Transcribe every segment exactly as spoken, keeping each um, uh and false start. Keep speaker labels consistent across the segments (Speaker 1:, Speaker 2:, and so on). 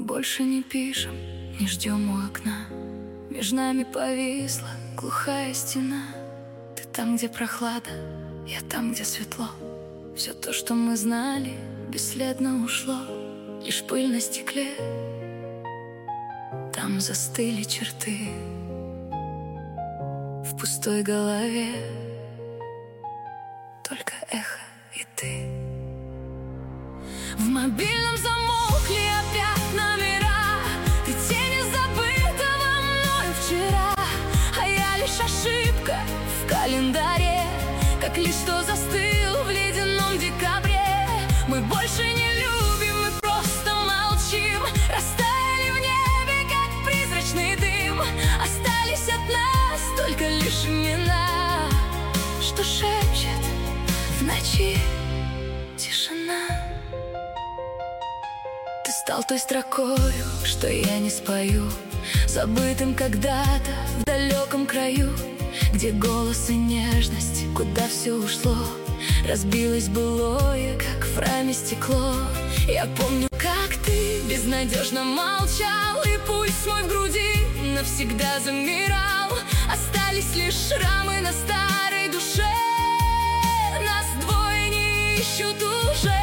Speaker 1: больше не пишем, не ждем у окна. Между нами повисла глухая стена. Ты там, где прохлада, я там, где светло. Все то, что мы знали, бесследно ушло. Лишь пыль на стекле, там застыли черты. В пустой голове только эхо и ты. В мобильном замолкли опять номера. Ты тень забытого мною вчера, а я лишь ошибка в календаре, как лишь что застыл в ледяном декабре. Мы больше не любим, мы просто молчим. Растаяли в небе, как призрачный дым. Остались от нас только лишь имена, что шепчет в ночи тишина. Ты стал той строкою, что я не спою, забытым когда-то в далеком краю, где голос и нежность, куда все ушло. Разбилось былое, как в раме стекло. Я помню, как ты безнадежно молчал, и пульс мой в груди навсегда замирал. Остались лишь шрамы на старой душе. Нас двое не ищут уже.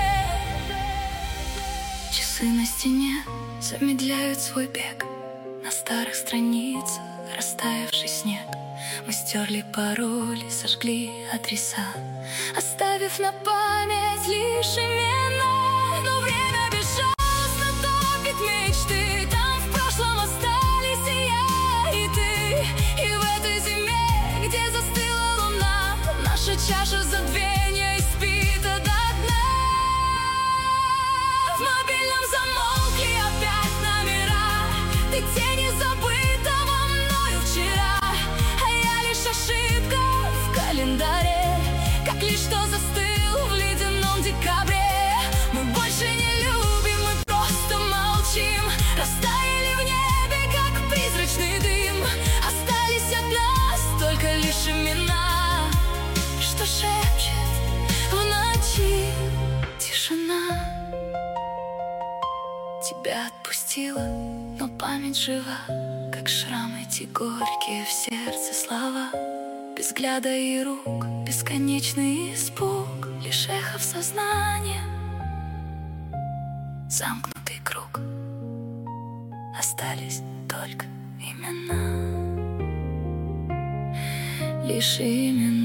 Speaker 1: Часы на стене замедляют свой бег. На старых страницах растаявший снег. Мы стерли пароли, сожгли адреса, оставив на память лишь имена. Но время безжалостно топит мечты. Там в прошлом остались и я, и ты. И в этой зиме, где застыла луна, наша чаша забвения испита до дна. В мобильном замолкли опять номера. Ты тени забытого мною вчера, а я лишь ошибка в календаре, как лишь что застыл в ледяном декабре. Мы больше не любим, мы просто молчим. Растаяли в небе, как призрачный дым. Остались от нас только лишь имена, что шепчет в ночи тишина. Тебя отпустила, но память жива, как шрам эти горькие в сердце слова. Без взгляда и рук бесконечный испуг, лишь эхо в сознании, замкнутый круг. Остались только имена, лишь имена.